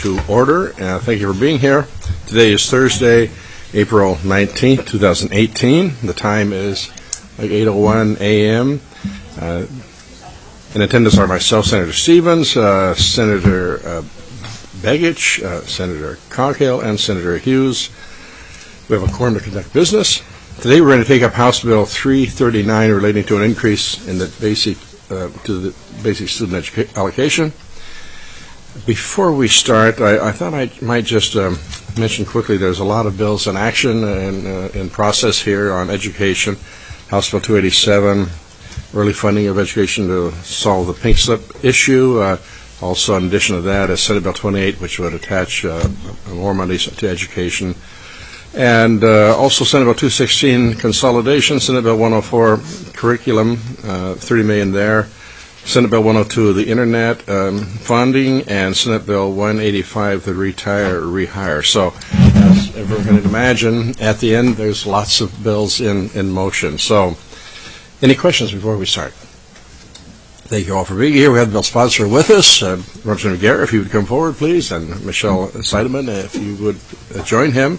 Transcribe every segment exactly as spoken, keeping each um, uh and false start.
to order. Uh, thank you for being here. Today is Thursday, April nineteenth, two thousand eighteen. The time is like eight oh one a.m. Uh, in attendance are myself, Senator Stevens, uh, Senator uh, Begich, uh, Senator Coghill, and Senator Hughes. We have a quorum to conduct business. Today we're going to take up House Bill three thirty-nine relating to an increase in the basic uh, to the basic student education allocation. Before we start, I, I thought I might just um, mention quickly there's a lot of bills in action and uh, in process here on education. House Bill two eighty-seven, early funding of education to solve the pink slip issue. Uh, also, in addition to that, is Senate Bill twenty-eight, which would attach uh, more money to education. And uh, also Senate Bill two sixteen, consolidation. Senate Bill one oh four, curriculum, uh, thirty million dollars there. Senate Bill one oh two, the Internet um, funding, and Senate Bill one eighty-five, the retire, rehire. So, as everyone can imagine, at the end, there's lots of bills in, in motion. So, any questions before we start? Thank you all for being here. We have the bill sponsor with us, uh, Representative Guerra, if you would come forward, please, and Michelle Seidemann, if you would uh, join him.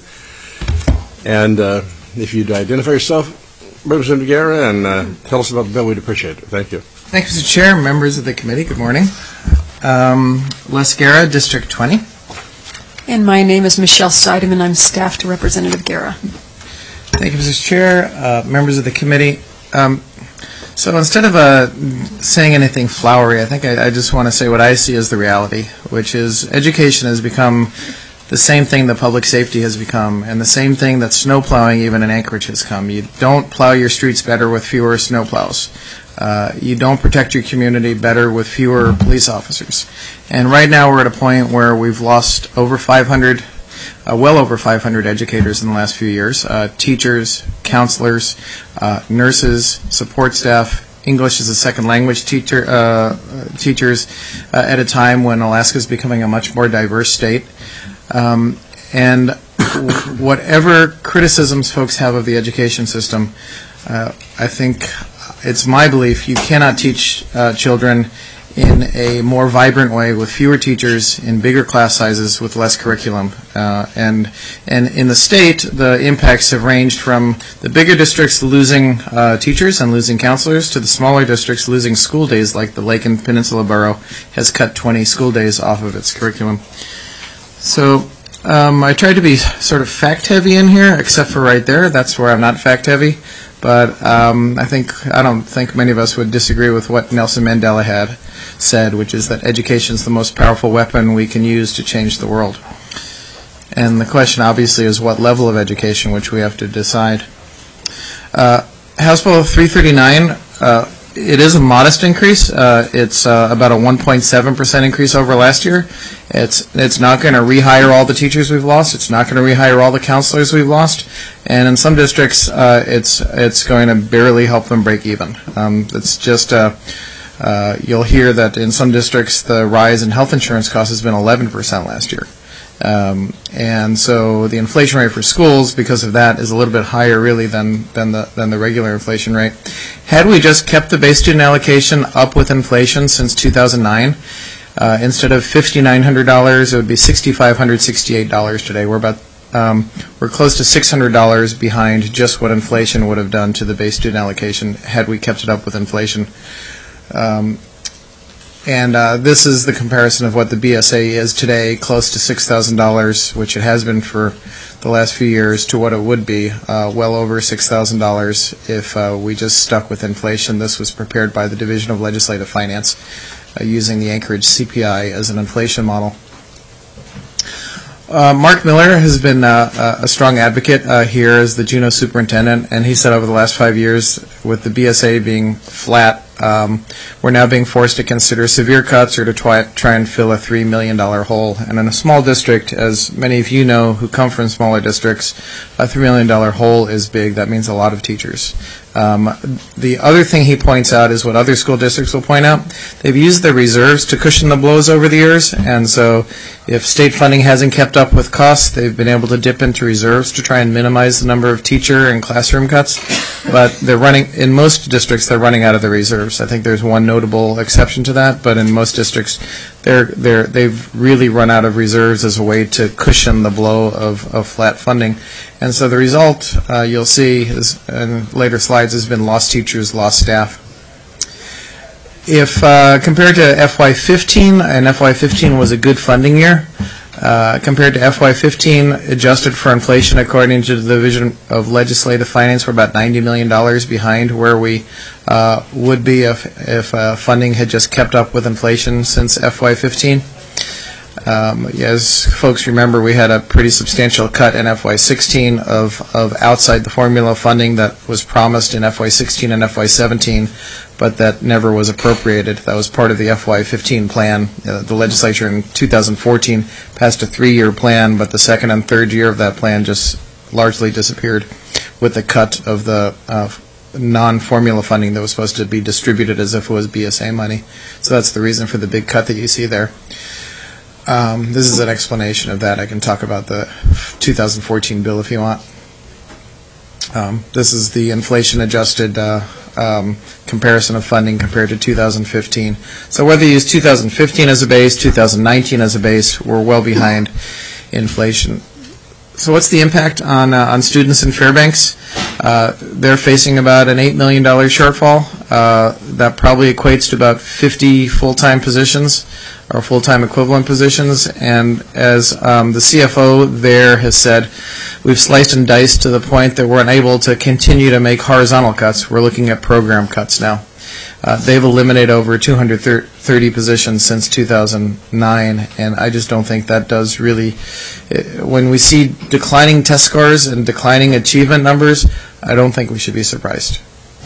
And uh, if you'd identify yourself, Representative Guerra, and uh, tell us about the bill, we'd appreciate it. Thank you. Thank you, Mister Chair, members of the committee. Good morning. Um, Les Guerra, District twenty. And my name is Michelle Seidemann. I'm staff to Representative Guerra. Thank you, Mister Chair, uh, members of the committee. Um, so instead of uh, saying anything flowery, I think I, I just want to say what I see as the reality, which is education has become the same thing that public safety has become, and the same thing that snow plowing even in Anchorage has come. You don't plow your streets better with fewer snow plows. Uh, you don't protect your community better with fewer police officers. And right now we're at a point where we've lost over five hundred, uh, well over five hundred educators in the last few years, uh, teachers, counselors, uh, nurses, support staff, English as a second language teacher, uh, teachers uh, at a time when Alaska is becoming a much more diverse state. Um, and whatever criticisms folks have of the education system, uh, I think it's my belief you cannot teach uh, children in a more vibrant way with fewer teachers, in bigger class sizes, with less curriculum. Uh, and and in the state, the impacts have ranged from the bigger districts losing uh, teachers and losing counselors to the smaller districts losing school days, like the Lake and Peninsula Borough has cut twenty school days off of its curriculum. So um, I tried to be sort of fact-heavy in here, except for right there. That's where I'm not fact-heavy. But um, I think I don't think many of us would disagree with what Nelson Mandela had said, which is that education is the most powerful weapon we can use to change the world. And the question, obviously, is what level of education, which we have to decide. Uh, House Bill three thirty-nine, uh, it is a modest increase. Uh, it's uh, about a one point seven percent increase over last year. It's it's not going to rehire all the teachers we've lost. It's not going to rehire all the counselors we've lost. And in some districts, uh, it's it's going to barely help them break even. Um, it's just uh, uh, you'll hear that in some districts the rise in health insurance costs has been eleven percent last year. Um, and so the inflation rate for schools, because of that, is a little bit higher, really, than than the than the regular inflation rate. Had we just kept the base student allocation up with inflation since two thousand nine, uh, instead of five thousand nine hundred dollars, it would be six thousand five hundred sixty-eight dollars today. We're about um, we're close to six hundred dollars behind just what inflation would have done to the base student allocation had we kept it up with inflation. Um, And uh, this is the comparison of what the B S A is today, close to six thousand dollars, which it has been for the last few years, to what it would be, uh, well over six thousand dollars if uh, we just stuck with inflation. This was prepared by the Division of Legislative Finance uh, using the Anchorage C P I as an inflation model. Uh, Mark Miller has been uh, a strong advocate uh, here as the Juneau superintendent, and he said over the last five years, with the B S A being flat, um, we're now being forced to consider severe cuts or to try, try and fill a three million dollars hole. And in a small district, as many of you know who come from smaller districts, a three million dollars hole is big. That means a lot of teachers. Um, the other thing he points out is what other school districts will point out. They've used the reserves to cushion the blows over the years, and so if state funding hasn't kept up with costs, they've been able to dip into reserves to try and minimize the number of teacher and classroom cuts. But they're running, in most districts, they're running out of the reserves. I think there's one notable exception to that, but in most districts, they're, they're, they've really run out of reserves as a way to cushion the blow of, of flat funding. And so the result, uh, you'll see is, in later slides, has been lost teachers, lost staff. If uh, compared to F Y fifteen, and F Y fifteen was a good funding year, uh, compared to F Y fifteen, adjusted for inflation, according to the Division of Legislative Finance, we're about ninety million dollars behind where we uh, would be if, if uh, funding had just kept up with inflation since F Y fifteen. Um, as folks remember, we had a pretty substantial cut in F Y sixteen of, of outside the formula funding that was promised in F Y sixteen and F Y seventeen, but that never was appropriated. That was part of the F Y fifteen plan. Uh, the legislature in two thousand fourteen passed a three-year plan, but the second and third year of that plan just largely disappeared with the cut of the uh, non-formula funding that was supposed to be distributed as if it was B S A money. So that's the reason for the big cut that you see there. Um, this is an explanation of that. I can talk about the two thousand fourteen bill if you want. Um, this is the inflation-adjusted uh, um, comparison of funding compared to two thousand fifteen. So whether you use two thousand fifteen as a base, two thousand nineteen as a base, we're well behind inflation. So what's the impact on uh, on students in Fairbanks? Uh, they're facing about an eight million dollars shortfall. Uh, that probably equates to about fifty full-time positions or full-time equivalent positions. And as um, the C F O there has said, we've sliced and diced to the point that we're unable to continue to make horizontal cuts. We're looking at program cuts now. Uh, they've eliminated over two hundred thirty positions since two thousand nine, and I just don't think that does really. When we see declining test scores and declining achievement numbers, I don't think we should be surprised.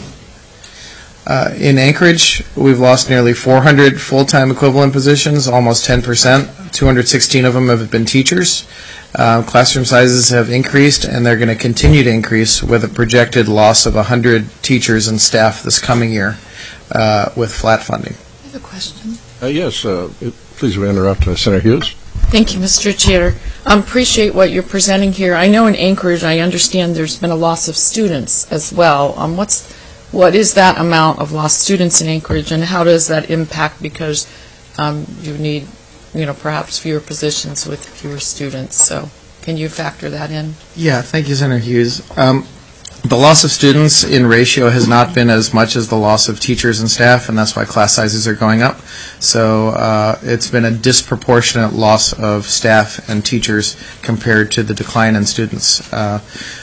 Uh, in Anchorage, we've lost nearly four hundred full-time equivalent positions, almost ten percent. two hundred sixteen of them have been teachers. Uh, classroom sizes have increased, and they're going to continue to increase with a projected loss of one hundred teachers and staff this coming year uh, with flat funding. I have a question. Uh, yes, uh, please interrupt uh, Senator Hughes. Thank you, Mister Chair. I um, appreciate what you're presenting here. I know in Anchorage, I understand there's been a loss of students as well. Um, what's what is that amount of lost students in Anchorage, and how does that impact? Because um, you need, you know, perhaps fewer positions with fewer students. So, can you factor that in? Yeah, thank you, Senator Hughes. Um, The loss of students in ratio has not been as much as the loss of teachers and staff, and that's why class sizes are going up. So uh, it's been a disproportionate loss of staff and teachers compared to the decline in students. Uh,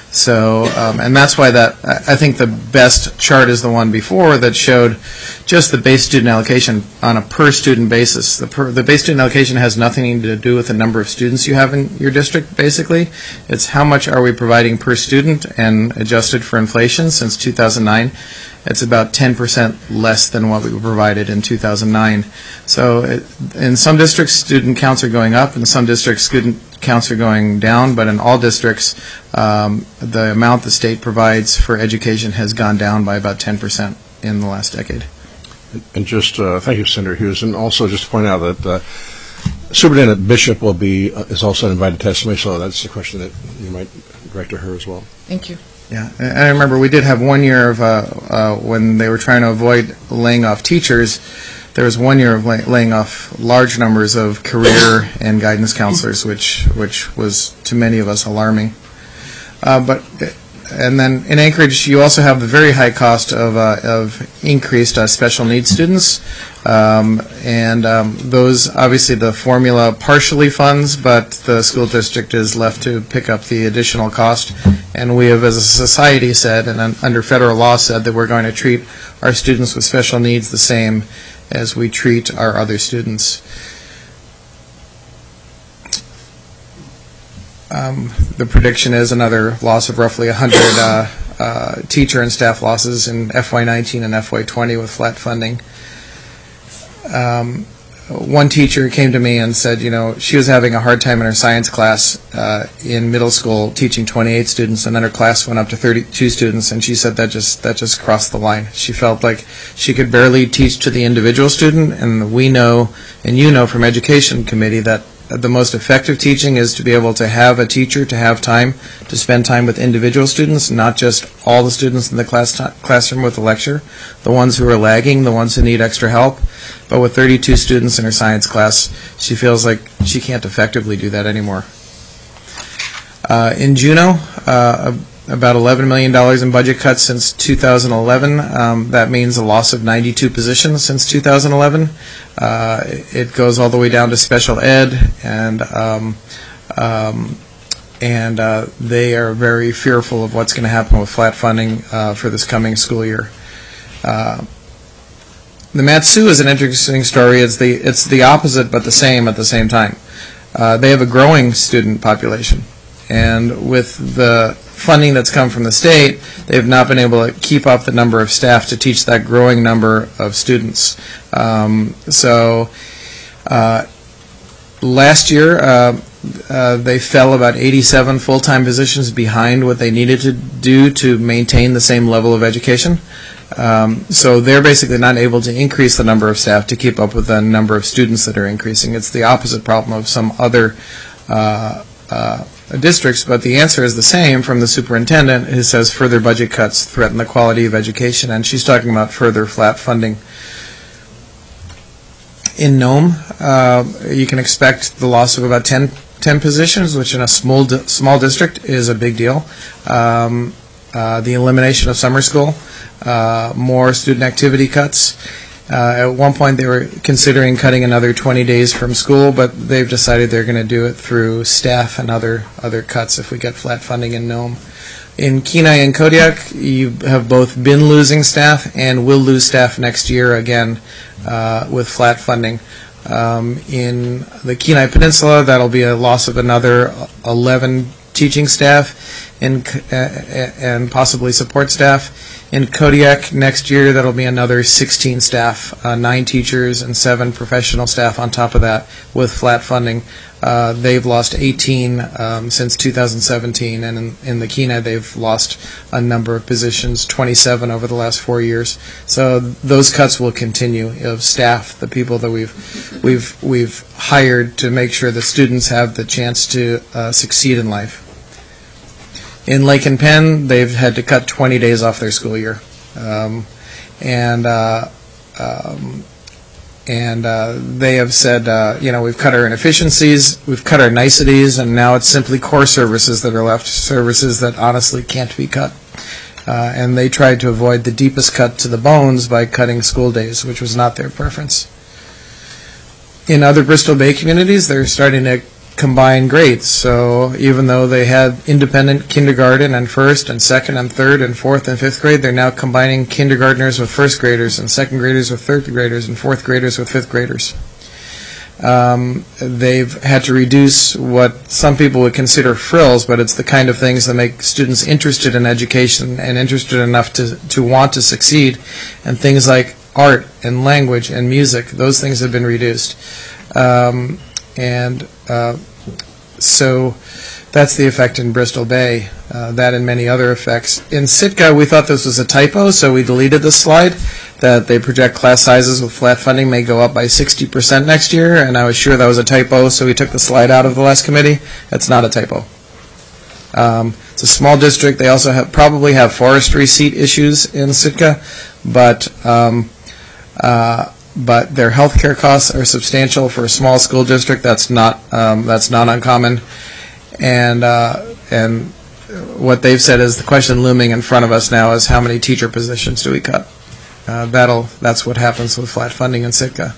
so, um, and that's why that, I think the best chart is the one before that showed just the base student allocation on a per student basis. The, per, the base student allocation has nothing to do with the number of students you have in your district, basically. It's how much are we providing per student, and adjusted for inflation since two thousand nine, it's about ten percent less than what we provided in two thousand nine. So it, in some districts, student counts are going up, in some districts, student counts are going down, but in all districts, um, the amount the state provides for education has gone down by about ten percent in the last decade. And just, uh, thank you, Senator Hughes, and also just to point out that uh, Superintendent Bishop will be, uh, is also invited to testimony, so that's a question that you might direct to her as well. Thank you. Yeah, and I remember we did have one year of, uh, uh, when they were trying to avoid laying off teachers, there was one year of lay- laying off large numbers of career and guidance counselors, which which was to many of us alarming. Uh, but and then in Anchorage, you also have the very high cost of uh, of increased uh, special needs students, um, and um, those obviously the formula partially funds, but the school district is left to pick up the additional cost. And we have, as a society, said, and un- under federal law, said that we're going to treat our students with special needs the same as we treat our other students. Um, the prediction is another loss of roughly one hundred uh, uh, teacher and staff losses in F Y nineteen and F Y twenty with flat funding. Um, one teacher came to me and said, you know, she was having a hard time in her science class uh, in middle school, teaching twenty-eight students, and then her class went up to thirty-two students, and she said that just that just crossed the line. She felt like she could barely teach to the individual student, and we know, and you know from Education Committee, that the most effective teaching is to be able to have a teacher to have time to spend time with individual students, not just all the students in the class t- classroom with the lecture, the ones who are lagging, the ones who need extra help. But with thirty-two students in her science class, she feels like she can't effectively do that anymore. Uh, in Juneau, uh, about eleven million dollars in budget cuts since two thousand eleven. Um, that means a loss of ninety-two positions since two thousand eleven. Uh, it goes all the way down to special ed, and um, um, and uh, they are very fearful of what's going to happen with flat funding uh, for this coming school year. Uh, the Mat-Su is an interesting story. It's the it's the opposite but the same at the same time. Uh, they have a growing student population, and with the funding that's come from the state, they have not been able to keep up the number of staff to teach that growing number of students. Um, so uh, last year, uh, uh, they fell about eighty-seven full-time positions behind what they needed to do to maintain the same level of education. Um, so they're basically not able to increase the number of staff to keep up with the number of students that are increasing. It's the opposite problem of some other uh, uh, districts, but the answer is the same from the superintendent, who says further budget cuts threaten the quality of education, and she's talking about further flat funding. In Nome, uh, you can expect the loss of about ten, ten positions, which in a small di- small district is a big deal. Um, uh, the elimination of summer school, uh, more student activity cuts. Uh, at one point, they were considering cutting another twenty days from school, but they've decided they're going to do it through staff and other other cuts if we get flat funding in Nome. In Kenai and Kodiak, you have both been losing staff and will lose staff next year again uh, with flat funding. Um, in the Kenai Peninsula, that'll be a loss of another eleven teaching staff and, uh, and possibly support staff. In Kodiak next year, that'll be another sixteen staff, uh, nine teachers and seven professional staff on top of that with flat funding. Uh, they've lost eighteen um, since two thousand seventeen, and in, in the Kenai, they've lost a number of positions, twenty-seven over the last four years. So those cuts will continue of staff, the people that we've we've we've hired to make sure the students have the chance to uh, succeed in life. In Lake and Penn, they've had to cut twenty days off their school year, um, and uh, um, and uh, they have said, uh, you know, we've cut our inefficiencies, we've cut our niceties, and now it's simply core services that are left, services that honestly can't be cut. Uh, and they tried to avoid the deepest cut to the bones by cutting school days, which was not their preference. In other Bristol Bay communities, they're starting to combine grades. So even though they had independent kindergarten and first and second and third and fourth and fifth grade, they're now combining kindergartners with first graders and second graders with third graders and fourth graders with fifth graders. Um, they've had to reduce what some people would consider frills, but it's the kind of things that make students interested in education and interested enough to, to want to succeed. And things like art and language and music, those things have been reduced. Um, and uh, so that's the effect in Bristol Bay, uh, that and many other effects. In Sitka, we thought this was a typo, so we deleted this slide, that they project class sizes with flat funding may go up by sixty percent next year, and I was sure that was a typo, so we took the slide out of the last committee. It's not a typo. Um, it's a small district. They also have, probably have forestry seat issues in Sitka, but um, uh, but their health care costs are substantial for a small school district. That's not um, that's not uncommon, and uh, and what they've said is the question looming in front of us now is how many teacher positions do we cut? Uh, that'll that's what happens with flat funding in Sitka.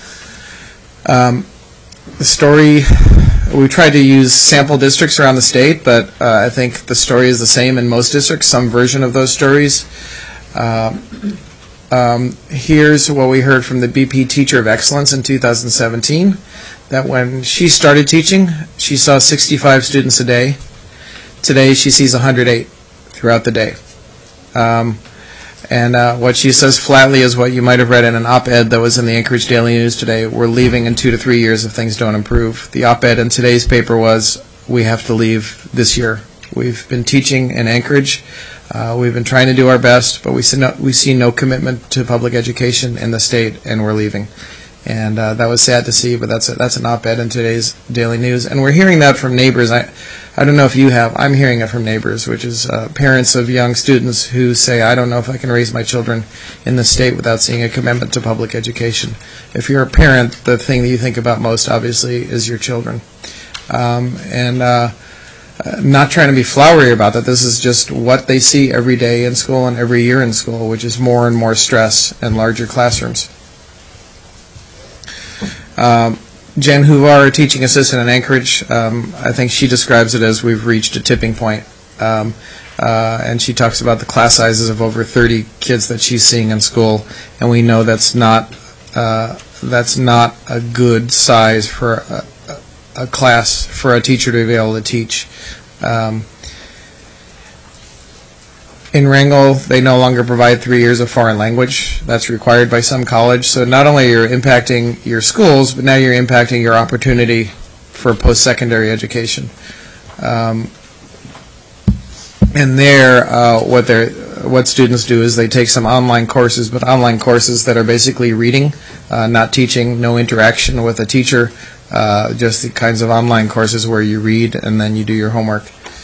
Um, the story, we tried to use sample districts around the state, but uh, I think the story is the same in most districts, some version of those stories. Uh, um, here's what we heard from the B P Teacher of Excellence in two thousand seventeen, that when she started teaching, she saw sixty-five students a day. Today, she sees one hundred eight throughout the day. Um, And uh, what she says flatly is what you might have read in an op-ed that was in the Anchorage Daily News today. We're leaving in two to three years if things don't improve. The op-ed in today's paper was, we have to leave this year. We've been teaching in Anchorage. Uh, we've been trying to do our best, but we see no, we see no commitment to public education in the state, and we're leaving. And uh, that was sad to see, but that's a, that's an op-ed in today's Daily News. And we're hearing that from neighbors. I, I don't know if you have. I'm hearing it from neighbors, which is uh, parents of young students who say, I don't know if I can raise my children in the state without seeing a commitment to public education. If you're a parent, the thing that you think about most, obviously, is your children. Um, and uh, not trying to be flowery about that. This is just what they see every day in school and every year in school, which is more and more stress and larger classrooms. Um, Jen Huvar, teaching assistant in Anchorage, um, I think she describes it as we've reached a tipping point. Um, uh, and she talks about the class sizes of over thirty kids that she's seeing in school, and we know that's not uh, that's not a good size for a, a class for a teacher to be able to teach. Um, In Wrangell, they no longer provide three years of foreign language. That's required by some college. So not only are you impacting your schools, but now you're impacting your opportunity for post-secondary education. Um, and there, uh, what they're, what students do is they take some online courses, but online courses that are basically reading, uh, not teaching, no interaction with a teacher, uh, just the kinds of online courses where you read and then you do your homework.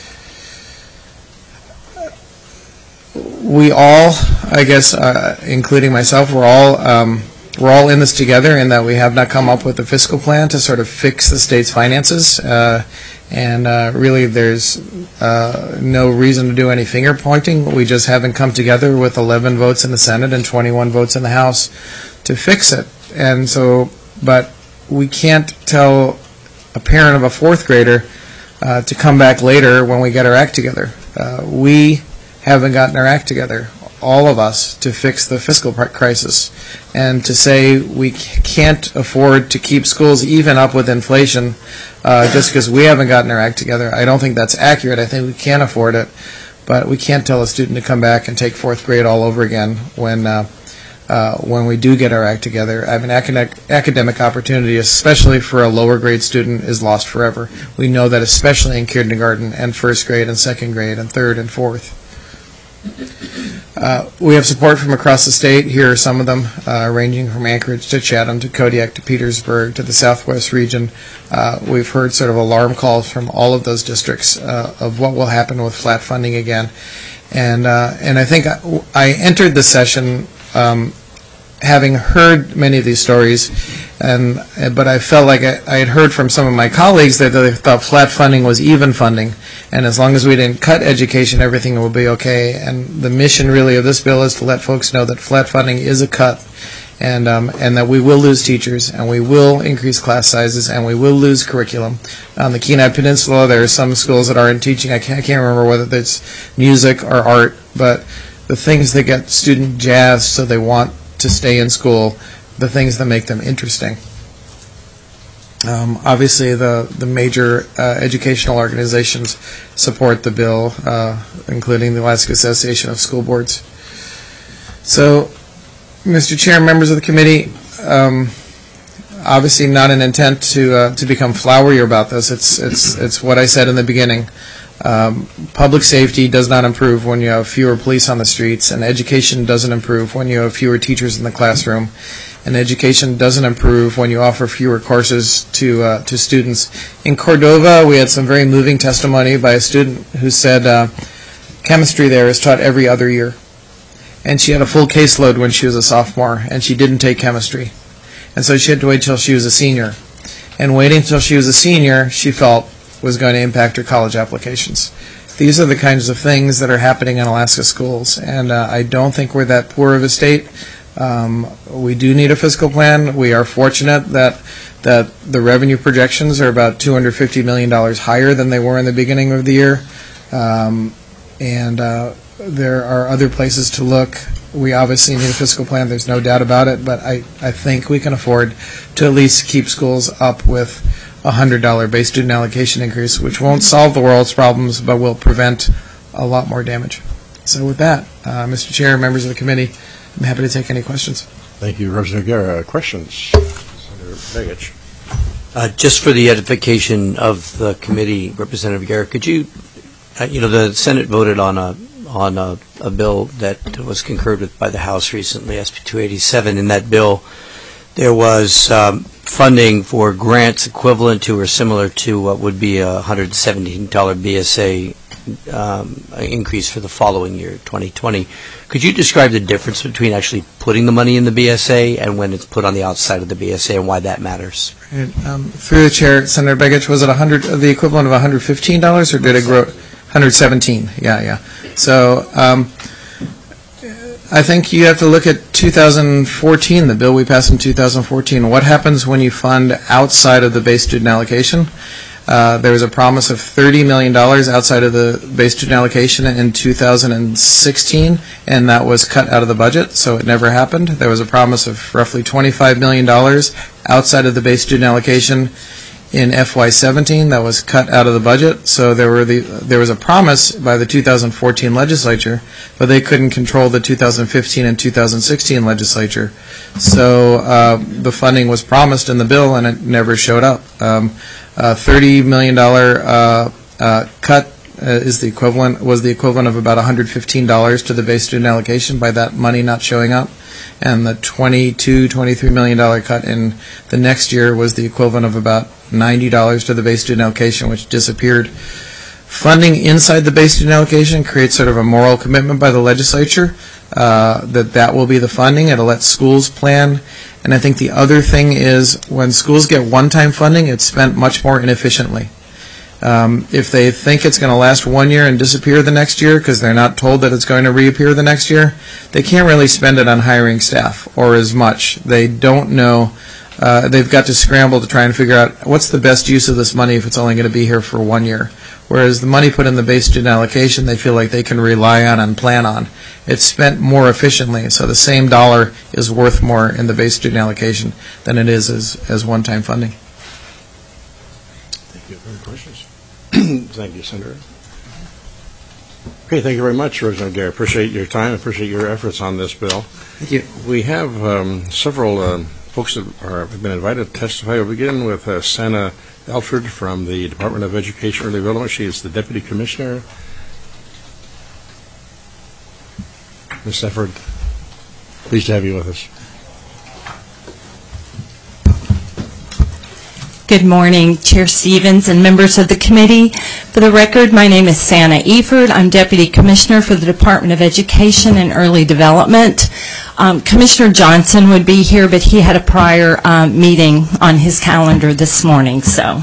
We all, I guess, uh, including myself, we're all um, we're all in this together in that we have not come up with a fiscal plan to sort of fix the state's finances, uh, and uh, really there's uh, no reason to do any finger pointing. We just haven't come together with eleven votes in the Senate and twenty-one votes in the House to fix it. And so, but we can't tell a parent of a fourth grader uh, to come back later when we get our act together. Uh, we haven't gotten our act together, all of us, to fix the fiscal crisis. And to say we can't afford to keep schools even up with inflation uh, just because we haven't gotten our act together, I don't think that's accurate. I think we can afford it, but we can't tell a student to come back and take fourth grade all over again when uh, uh, when we do get our act together. I mean, academic, academic opportunity, especially for a lower grade student, is lost forever. We know that especially in kindergarten and first grade and second grade and third and fourth. Uh, we have support from across the state. Here are some of them, uh, ranging from Anchorage to Chatham to Kodiak to Petersburg to the Southwest region. Uh, we've heard sort of alarm calls from all of those districts uh, of what will happen with flat funding again. And uh, and I think I, I entered the session um, having heard many of these stories, and but I felt like I, I had heard from some of my colleagues that they thought flat funding was even funding, and as long as we didn't cut education, everything will be okay. And the mission really of this bill is to let folks know that flat funding is a cut, and um, and that we will lose teachers, and we will increase class sizes, and we will lose curriculum. On the Kenai Peninsula, there are some schools that aren't teaching. I can't, I can't remember whether it's music or art, but the things that get student jazzed so they want to stay in school, the things that make them interesting. Um, obviously, the, the major uh, educational organizations support the bill, uh, including the Alaska Association of School Boards. So, Mister Chair, members of the committee, um, obviously not an intent to uh, to become flowery about this. It's it's it's what I said in the beginning. Um, public safety does not improve when you have fewer police on the streets, and education doesn't improve when you have fewer teachers in the classroom, and education doesn't improve when you offer fewer courses to uh, to students. In Cordova, we had some very moving testimony by a student who said uh, chemistry there is taught every other year, and she had a full caseload when she was a sophomore, and she didn't take chemistry, and so she had to wait till she was a senior, and waiting until she was a senior, she felt was going to impact her college applications. These are the kinds of things that are happening in Alaska schools, and uh, I don't think we're that poor of a state. Um, we do need a fiscal plan. We are fortunate that that the revenue projections are about two hundred fifty million dollars higher than they were in the beginning of the year, um, and uh, there are other places to look. We obviously need a fiscal plan, there's no doubt about it, but I, I think we can afford to at least keep schools up with a one hundred dollars base student allocation increase, which won't solve the world's problems, but will prevent a lot more damage. So with that, Uh, Mister Chair, members of the committee, I'm happy to take any questions. Thank you, Representative Guerra. Questions? Senator Begich. Uh, just for the edification of the committee, Representative Guerra, could you, uh, you know, the Senate voted on a on a, a bill that was concurred with by the House recently, S B two eighty-seven. In that bill, there was um, funding for grants equivalent to or similar to what would be a one hundred seventeen dollars B S A um, increase for the following year, twenty twenty. Could you describe the difference between actually putting the money in the B S A and when it's put on the outside of the B S A and why that matters? Right. Um, through the chair, Senator Begich, was it one hundred, the equivalent of one hundred fifteen dollars, or did it grow? one hundred seventeen. Yeah, yeah. So um, I think you have to look at two thousand fourteen, the bill we passed in two thousand fourteen. What happens when you fund outside of the base student allocation? Uh, there was a promise of thirty million dollars outside of the base student allocation in two thousand sixteen, and that was cut out of the budget, so it never happened. There was a promise of roughly twenty-five million dollars outside of the base student allocation in F Y seventeen that was cut out of the budget. So there were the there was a promise by the two thousand fourteen legislature, but they couldn't control the two thousand fifteen and two thousand sixteen legislature. So uh, the funding was promised in the bill, and it never showed up. Um, uh, thirty million dollars uh, uh, cut uh, is the equivalent was the equivalent of about one hundred fifteen dollars to the base student allocation by that money not showing up. And the twenty-two, twenty-three million dollars cut in the next year was the equivalent of about ninety dollars to the base student allocation, which disappeared. Funding inside the base student allocation creates sort of a moral commitment by the legislature uh, that that will be the funding. It'll let schools plan. And I think the other thing is when schools get one-time funding, it's spent much more inefficiently. Um, if they think it's going to last one year and disappear the next year because they're not told that it's going to reappear the next year, they can't really spend it on hiring staff or as much. They don't know. Uh, they've got to scramble to try and figure out what's the best use of this money if it's only going to be here for one year. Whereas the money put in the base student allocation, they feel like they can rely on and plan on. It's spent more efficiently, so the same dollar is worth more in the base student allocation than it is as, as one-time funding. Thank you. Any questions? Thank you, Senator. Okay, thank you very much, Representative Guerra. Appreciate your time. Appreciate your efforts on this bill. Thank you. We have um, several um, folks that are, have been invited to testify. We'll begin with uh, Sana Elford from the Department of Education Early Development. She is the Deputy Commissioner. Miz Elford, pleased to have you with us. Good morning, Chair Stevens and members of the committee. For the record, my name is Sana Eford. I'm Deputy Commissioner for the Department of Education and Early Development. Um, Commissioner Johnson would be here, but he had a prior um, meeting on his calendar this morning. So,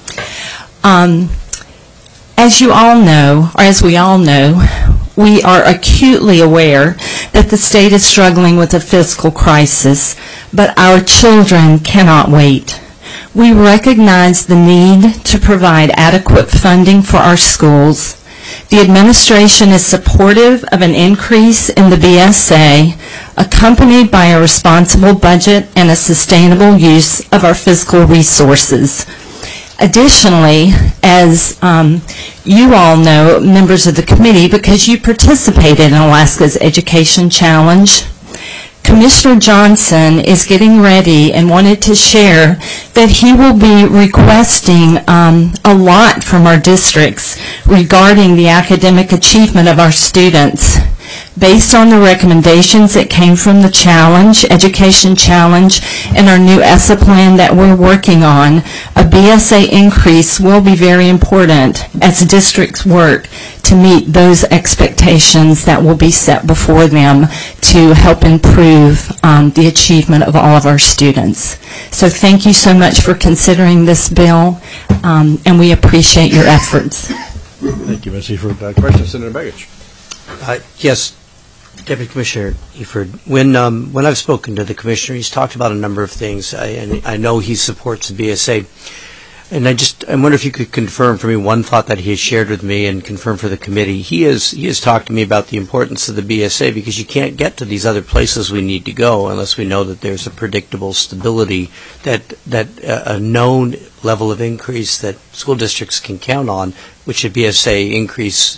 um, as you all know, or as we all know, we are acutely aware that the state is struggling with a fiscal crisis, but our children cannot wait. We recognize the need to provide adequate funding for our schools. The administration is supportive of an increase in the B S A, accompanied by a responsible budget and a sustainable use of our fiscal resources. Additionally, as um, you all know, members of the committee, because you participated in Alaska's Education Challenge, Commissioner Johnson is getting ready and wanted to share that he will be requesting um, a lot from our districts regarding the academic achievement of our students. Based on the recommendations that came from the challenge, Education Challenge, and our new E S S A plan that we're working on, a B S A increase will be very important as districts work to meet those expectations that will be set before them to help improve um, the achievement of all of our students. So thank you so much for considering this bill, um, and we appreciate your efforts. Thank you, Miz Eford. Uh, questions, Senator Begich? Uh, yes, Deputy Commissioner Eford. When um, when I've spoken to the commissioner, he's talked about a number of things, I, and I know he supports the B S A. And I just I wonder if you could confirm for me one thought that he has shared with me and confirm for the committee. He has he has talked to me about the importance of the B S A because you can't get to these other places we need to go unless we know that there's a predictable stability, that that uh, a known level of increase that school districts can count on, which a B S A increase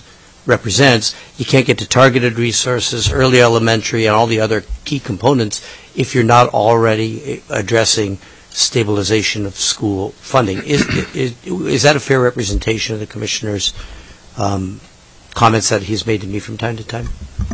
represents, you can't get to targeted resources, early elementary, and all the other key components if you're not already addressing stabilization of school funding. Is, is, is that a fair representation of the Commissioner's um, comments that he's made to me from time to time?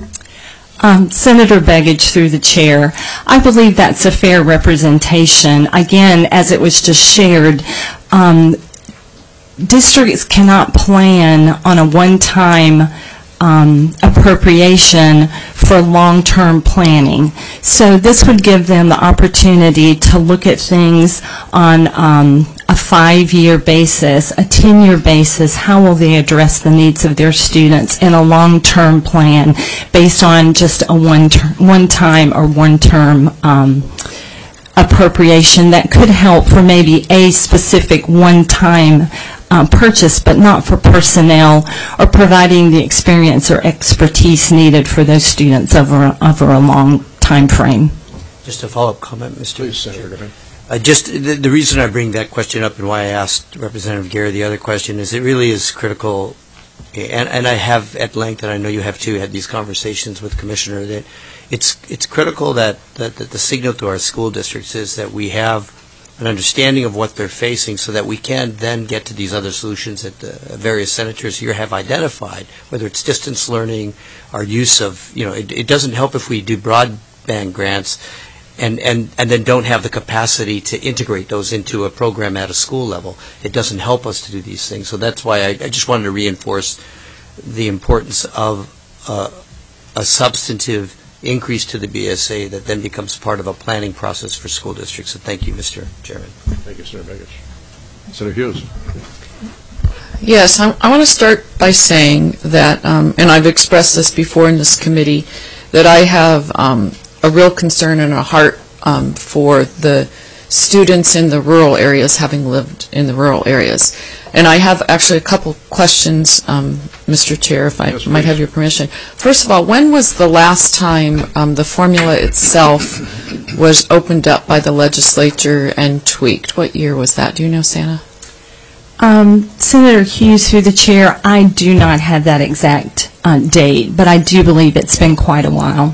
Um, Senator Begich, through the chair, I believe that's a fair representation. Again, as it was just shared, um, districts cannot plan on a one-time um, appropriation for long-term planning. So this would give them the opportunity to look at things on um, a five-year basis, a ten-year basis. How will they address the needs of their students in a long-term plan based on just a one one-time or one-term um, appropriation that could help for maybe a specific one-time Uh, purchase, but not for personnel or providing the experience or expertise needed for those students over, over a long time frame. Just a follow-up comment, Mister Please, Senator. Go ahead. Uh, just the, the reason I bring that question up and why I asked Representative Gary the other question is it really is critical, and, and I have at length, and I know you have too, had these conversations with Commissioner, that it's it's critical that, that, that the signal to our school districts is that we have an understanding of what they're facing so that we can then get to these other solutions that the various senators here have identified, whether it's distance learning, our use of, you know, it, it doesn't help if we do broadband grants and, and, and then don't have the capacity to integrate those into a program at a school level. It doesn't help us to do these things. So that's why I, I just wanted to reinforce the importance of uh, a substantive increase to the B S A that then becomes part of a planning process for school districts. So thank you, Mister Chairman. Thank you, Senator Begich. Senator Hughes. Yes, I, I want to start by saying that, um, and I've expressed this before in this committee, that I have um, a real concern and a heart um, for the students in the rural areas, having lived in the rural areas. And I have actually a couple questions, um, Mister Chair, if I yes, might have your permission. First of all, when was the last time um, the formula itself was opened up by the legislature and tweaked? What year was that? Do you know, Santa? Um, Senator Hughes, through the chair, I do not have that exact uh, date, but I do believe it's been quite a while.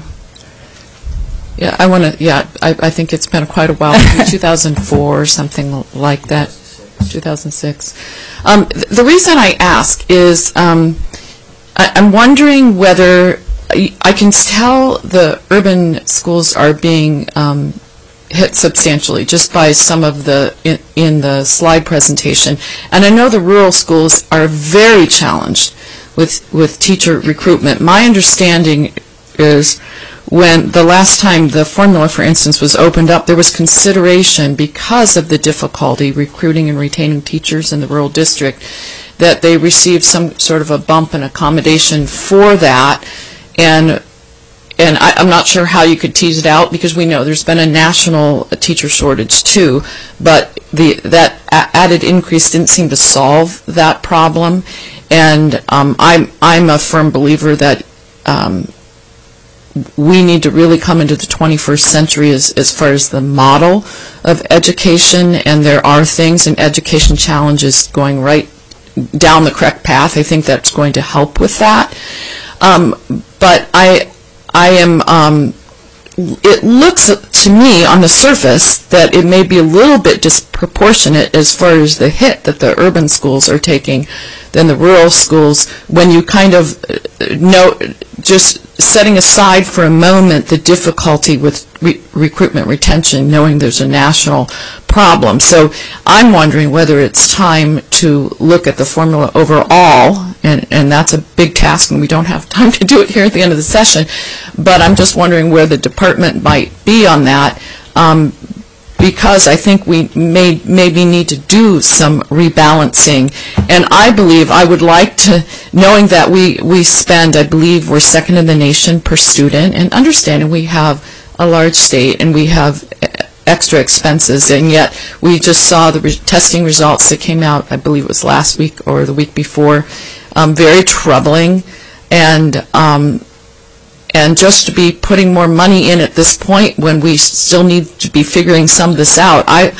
Yeah, I want to. Yeah, I, I think it's been quite a while, two thousand four or something like that, two thousand six. Um, th the reason I ask is um, I, I'm wondering whether I, I can tell the urban schools are being um, hit substantially just by some of the in, in the slide presentation, and I know the rural schools are very challenged with with teacher recruitment. My understanding is, when the last time the formula, for instance, was opened up, there was consideration because of the difficulty recruiting and retaining teachers in the rural district that they received some sort of a bump and accommodation for that. And and I, I'm not sure how you could tease it out because we know there's been a national teacher shortage too, but the that added increase didn't seem to solve that problem. And um, I'm I'm a firm believer that um, we need to really come into the twenty-first century as, as far as the model of education, and there are things in education challenges going right down the correct path. I think that's going to help with that. Um, but I, I am, um, it looks to me on the surface that it may be a little bit disproportionate as far as the hit that the urban schools are taking than the rural schools, when you kind of know, just setting aside for a moment the difficulty with re recruitment retention, knowing there's a national problem. So I'm wondering whether it's time to look at the formula overall, and, and that's a big task, and we don't have time to do it here at the end of the session, but I'm just wondering where the department might be on that, um, because I think we may maybe need to do some rebalancing. And I believe, I would like to, knowing that we, we spend, I believe we're second in the nation per student, and understanding we have a large state and we have extra expenses, and yet we just saw the re testing results that came out, I believe it was last week or the week before, um, very troubling. And um, And just to be putting more money in at this point when we still need to be figuring some of this out, I,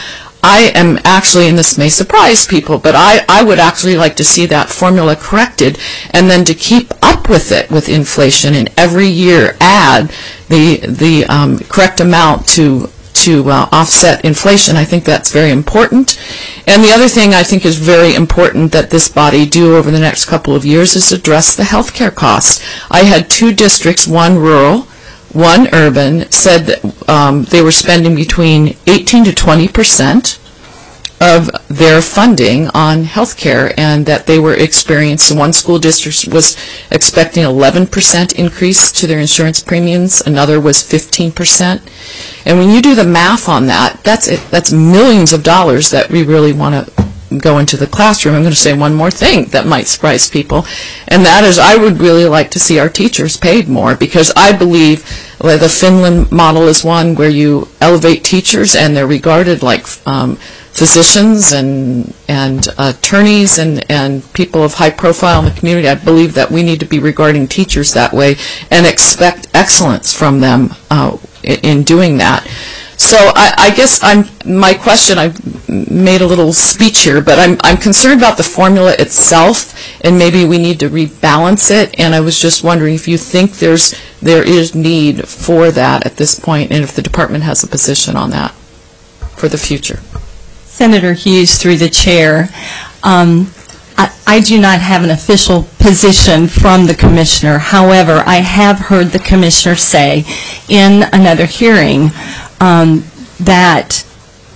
I am actually, and this may surprise people, but I, I would actually like to see that formula corrected, and then to keep up with it with inflation, and every year add the the um, correct amount to to uh, offset inflation. I think that's very important. And the other thing I think is very important that this body do over the next couple of years is address the health care costs. I had two districts, one rural, one urban, said that um, they were spending between eighteen to twenty percent of their funding on health care, and that they were experiencing, one school district was expecting eleven percent increase to their insurance premiums, another was fifteen percent. And when you do the math on that, that's it, that's millions of dollars that we really want to go into the classroom. I'm going to say one more thing that might surprise people, and that is I would really like to see our teachers paid more, because I believe well, the Finland model is one where you elevate teachers and they're regarded like um, physicians and and attorneys and, and people of high profile in the community. I believe that we need to be regarding teachers that way and expect excellence from them uh, in doing that. So I, I guess I'm my question. I've made a little speech here, but I'm I'm concerned about the formula itself, and maybe we need to rebalance it. And I was just wondering if you think there's there is need for that at this point, and if the department has a position on that for the future. Senator Hughes, through the chair, um, I, I do not have an official position from the commissioner. However, I have heard the commissioner say in another hearing um, that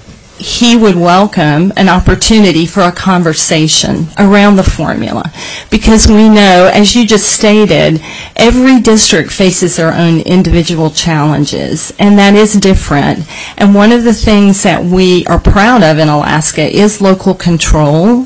he would welcome an opportunity for a conversation around the formula, because we know, as you just stated, every district faces their own individual challenges, and that is different. And one of the things that we are proud of in Alaska is local control,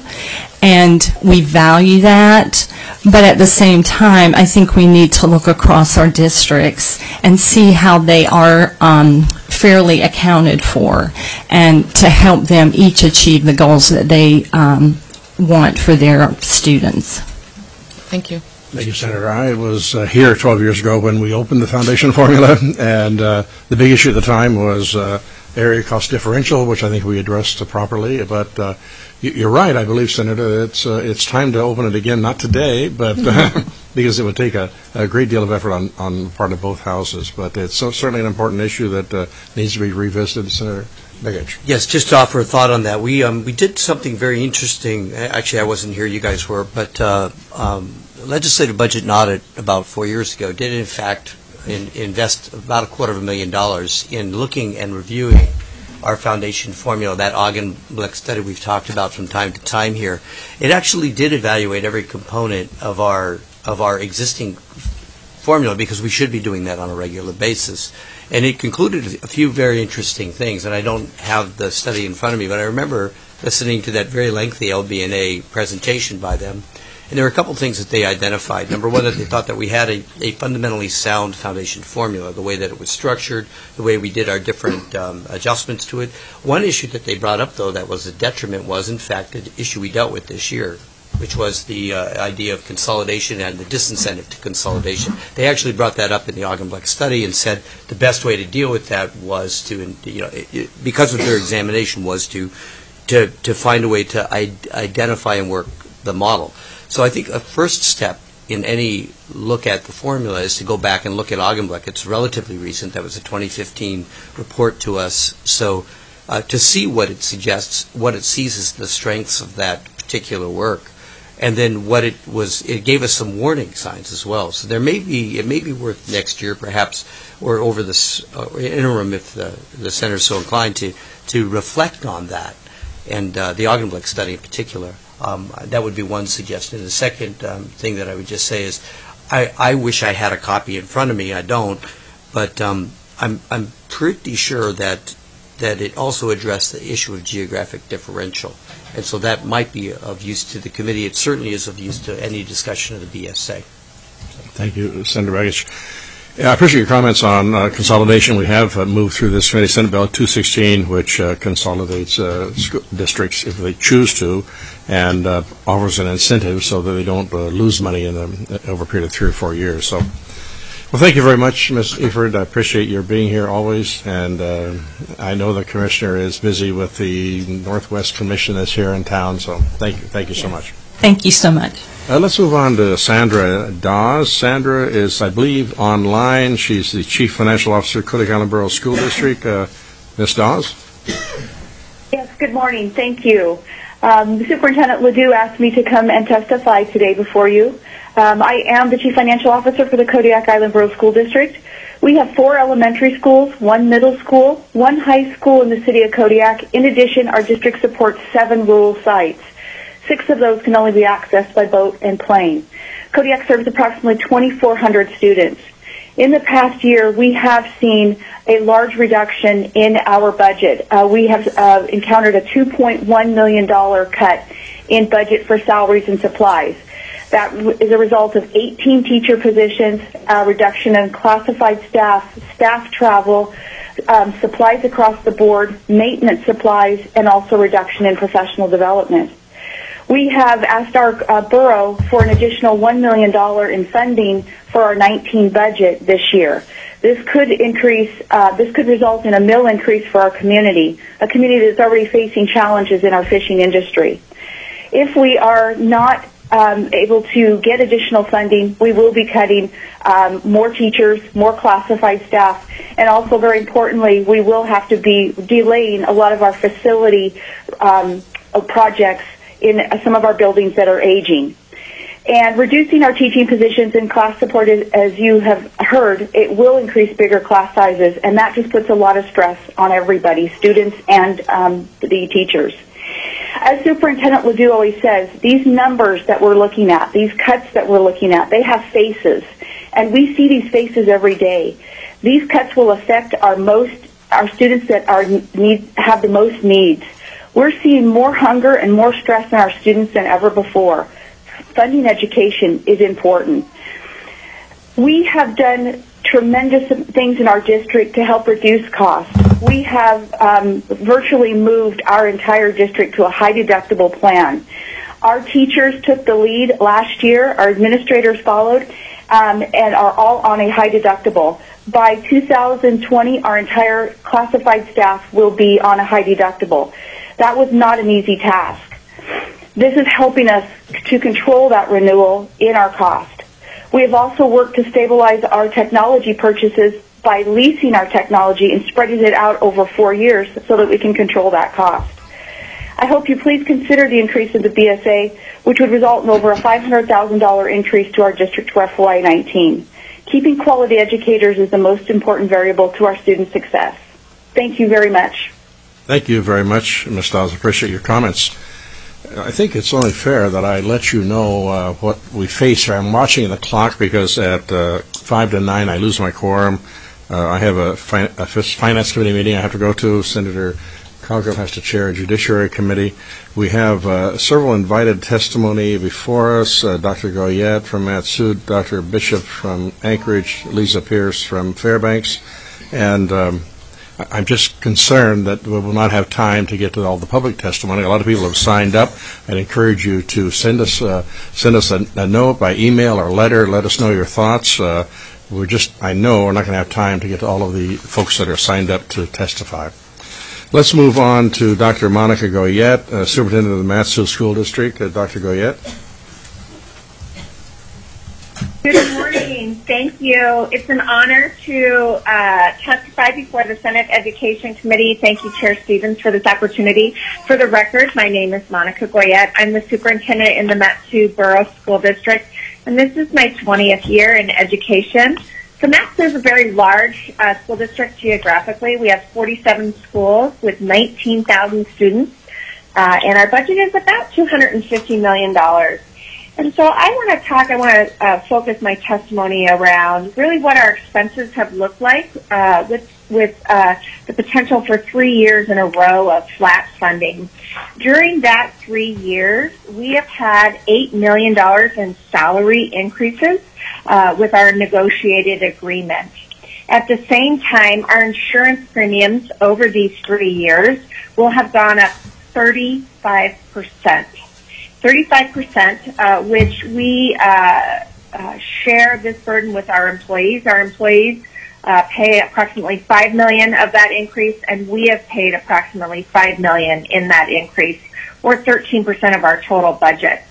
and we value that. But at the same time, I think we need to look across our districts and see how they are um, fairly accounted for, and to help them each achieve the goals that they um, want for their students. Thank you. Thank you, Senator. I was uh, here twelve years ago when we opened the foundation formula, and uh, the big issue at the time was uh, area cost differential, which I think we addressed uh, properly. But uh, you're right, I believe, Senator, it's uh, it's time to open it again, not today, but uh, because it would take a, a great deal of effort on, on the part of both houses. But it's so, certainly an important issue that uh, needs to be revisited, Senator Begich. Yes, just to offer a thought on that. We um, we did something very interesting. Actually, I wasn't here, you guys were, but uh, um, Legislative Budget and Audit about four years ago did, in fact, in, invest about a quarter of a million dollars in looking and reviewing our foundation formula, that Augenblick study we've talked about from time to time here. It actually did evaluate every component of our of our existing formula, because we should be doing that on a regular basis. And it concluded a few very interesting things, and I don't have the study in front of me, but I remember listening to that very lengthy L B N A presentation by them. And there were a couple things that they identified. Number one, that they thought that we had a, a fundamentally sound foundation formula, the way that it was structured, the way we did our different um, adjustments to it. One issue that they brought up, though, that was a detriment was, in fact, an issue we dealt with this year, which was the uh, idea of consolidation and the disincentive to consolidation. They actually brought that up in the Augenblick study and said the best way to deal with that was to, you know, it, it, because of their examination, was to to, to find a way to I- identify and work the model. So I think a first step in any look at the formula is to go back and look at Augenblick. It's relatively recent. That was a twenty fifteen report to us. So uh, to see what it suggests, what it sees as the strengths of that particular work, and then what it was, it gave us some warning signs as well. So there may be, it may be worth next year perhaps, or over this uh, interim, if the, the Center is so inclined to, to reflect on that, and uh, the Augenblick study in particular. Um, that would be one suggestion. The second um, thing that I would just say is I, I wish I had a copy in front of me. I don't. But um, I'm, I'm pretty sure that that it also addressed the issue of geographic differential. And so that might be of use to the committee. It certainly is of use to any discussion of the B S A. Thank you, Senator Begich. Yeah, I appreciate your comments on uh, consolidation. We have uh, moved through this committee Senate Bill two sixteen, which uh, consolidates uh, school districts if they choose to, and uh, offers an incentive so that they don't uh, lose money in a, over a period of three or four years. So Well, thank you very much, Miz Eford. I appreciate your being here always, and uh, I know the Commissioner is busy with the Northwest Commission that's here in town, so thank you, thank you so much. Thank you so much. Uh, let's move on to Sandra Dawes. Sandra is, I believe, online. She's the Chief Financial Officer, Kodiak Island Borough School District. Uh, Miz Dawes? Yes, good morning. Thank you. Um, Superintendent Ledoux asked me to come and testify today before you. Um, I am the Chief Financial Officer for the Kodiak Island Borough School District. We have four elementary schools, one middle school, one high school in the city of Kodiak. In addition, our district supports seven rural sites. Six of those can only be accessed by boat and plane. Kodiak serves approximately twenty-four hundred students. In the past year, we have seen a large reduction in our budget. Uh, we have uh, encountered a two point one million dollars cut in budget for salaries and supplies. That is a result of eighteen teacher positions, a reduction in classified staff, staff travel, um, supplies across the board, maintenance supplies, and also reduction in professional development. We have asked our uh, borough for an additional one million dollars in funding for our nineteen budget this year. This could increase, uh, this could result in a mill increase for our community, a community that's already facing challenges in our fishing industry. If we are not um, able to get additional funding, we will be cutting um, more teachers, more classified staff, and also very importantly, we will have to be delaying a lot of our facility um, projects in some of our buildings that are aging. And reducing our teaching positions in class support, as you have heard, it will increase bigger class sizes, and that just puts a lot of stress on everybody, students and um, the teachers. As Superintendent Ledoux always says, these numbers that we're looking at, these cuts that we're looking at, they have faces, and we see these faces every day. These cuts will affect our most, our students that are need have the most needs. We're seeing more hunger and more stress in our students than ever before. Funding education is important. We have done tremendous things in our district to help reduce costs. We have um, virtually moved our entire district to a high deductible plan. Our teachers took the lead last year. Our administrators followed um, and are all on a high deductible. By two thousand twenty, our entire classified staff will be on a high deductible. That was not an easy task. This is helping us to control that renewal in our cost. We have also worked to stabilize our technology purchases by leasing our technology and spreading it out over four years so that we can control that cost. I hope you please consider the increase in the B S A, which would result in over a five hundred thousand dollars increase to our district for F Y nineteen. Keeping quality educators is the most important variable to our student success. Thank you very much. Thank you very much, Miz Dawes. I appreciate your comments. I think it's only fair that I let you know uh, what we face here. I'm watching the clock because at uh, five to nine I lose my quorum. Uh, I have a, fi- a finance committee meeting I have to go to. Senator Cowgill has to chair a judiciary committee. We have uh, several invited testimony before us. Uh, Doctor Goyette from Mat-Su, Doctor Bishop from Anchorage, Lisa Pierce from Fairbanks, and um, I'm just concerned that we will not have time to get to all the public testimony. A lot of people have signed up. I'd encourage you to send us uh, send us a, a note by email or letter. Let us know your thoughts. Uh, we're just, I know we're not going to have time to get to all of the folks that are signed up to testify. Let's move on to Doctor Monica Goyette, uh, Superintendent of the Mat-Su School District. Uh, Doctor Goyette. Good morning. Thank you. It's an honor to uh, testify before the Senate Education Committee. Thank you, Chair Stevens, for this opportunity. For the record, my name is Monica Goyette. I'm the superintendent in the Mat-Su Borough School District, and this is my twentieth year in education. So Mat-Su is a very large uh, school district geographically. We have forty-seven schools with nineteen thousand students, uh, and our budget is about two hundred fifty million dollars. And so I want to talk, I want to uh, focus my testimony around really what our expenses have looked like uh, with, with uh, the potential for three years in a row of flat funding. During that three years, we have had eight million dollars in salary increases uh, with our negotiated agreement. At the same time, our insurance premiums over these three years will have gone up thirty-five percent. thirty-five percent, uh, which we uh, uh, share this burden with our employees. Our employees uh, pay approximately five million dollars of that increase, and we have paid approximately five million dollars in that increase, or thirteen percent of our total budget.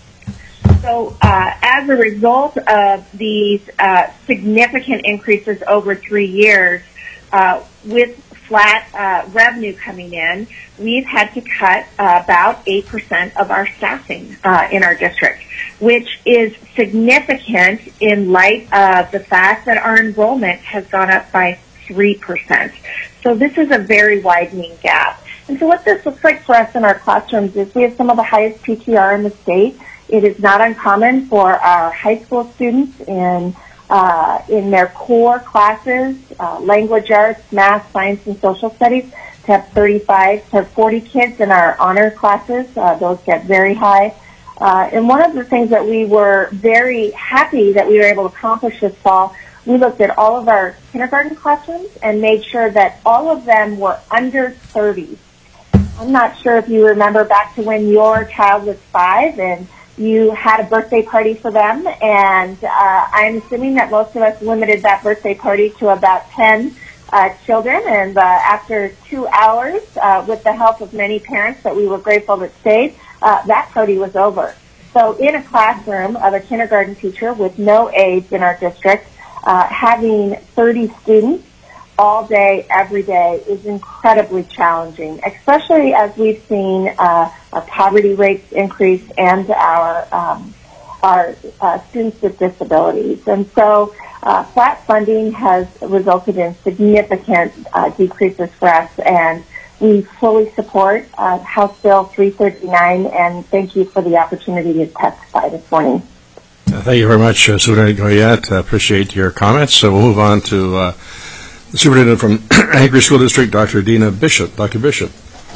So uh, as a result of these uh, significant increases over three years, uh, with flat uh, revenue coming in, we've had to cut uh, about eight percent of our staffing uh, in our district, which is significant in light of the fact that our enrollment has gone up by three percent. So this is a very widening gap. And so what this looks like for us in our classrooms is we have some of the highest P T R in the state. It is not uncommon for our high school students in uh, in their core classes, uh, language arts, math, science, and social studies, to have thirty-five to forty kids in our honor classes. Uh, those get very high. Uh, and one of the things that we were very happy that we were able to accomplish this fall, we looked at all of our kindergarten classrooms and made sure that all of them were under thirty. I'm not sure if you remember back to when your child was five and you had a birthday party for them, and uh, I'm assuming that most of us limited that birthday party to about ten uh, children, and uh, after two hours, uh, with the help of many parents that we were grateful that stayed, uh, that party was over. So in a classroom of a kindergarten teacher with no aides in our district, uh, having thirty students all day, every day is incredibly challenging, especially as we've seen uh, our poverty rates increase and our um, our uh, students with disabilities. And so uh, flat funding has resulted in significant uh, decreases for us, and we fully support uh, House Bill three thirty-nine, and thank you for the opportunity to testify this morning. Uh, thank you very much, uh, Superintendent Goyette. I appreciate your comments. So we'll move on to uh, the Superintendent from Anchorage School District, Doctor Dina Bishop. Doctor Bishop.